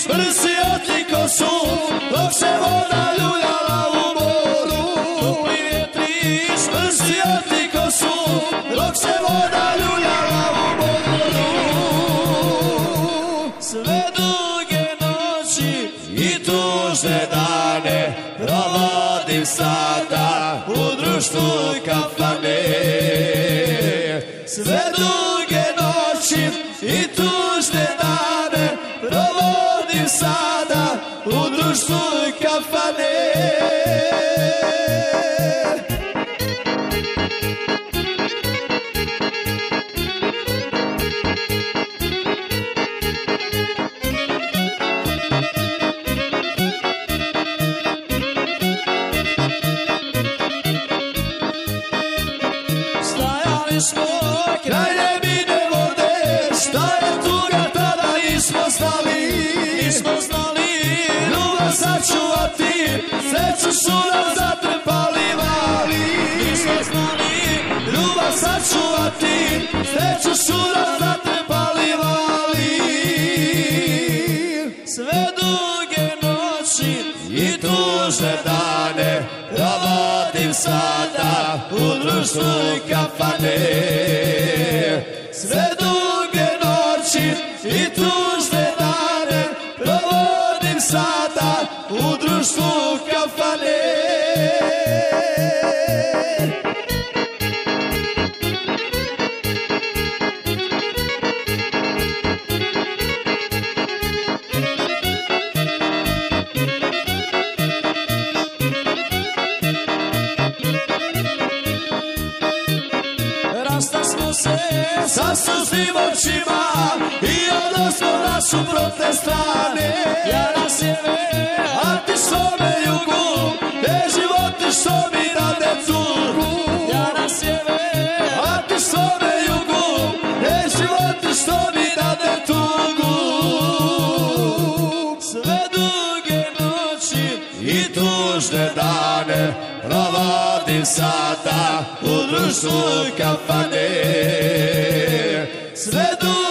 smrsio ti kosu, dok se voda ljuljala u moru. Topli vjetri, smrsio ti kosu, dok se voda ljuljala u moru. Sve duge noći i tužne dane provodim sada u društvu kafane. Sve duge noći i tužne dane provodim sada u društvu kafane. Stajali smo kraj nebine vode, šta je tuga tada nismo znali. Nismo znali ljubav sačuvati, sreću su nam zatrpali vali. Nismo znali ljubav sačuvati, sreću su nam zatrpali vali. Sve duge noći i tužne dane provodim sada u društvu kafane. Sve duge noći i tužne dane provodim sada u društvu kafane. Rastasmo se sa suznim očima i odnosno na suprotne strane. Ja na sjever, a ti svome jugu, te životi što mi rade tugu. Ja na sjever, a ti svome jugu, te životi što mi rade tugu. Sve duge noći i tužne dane provodim sada u društvu kafane. Sve duge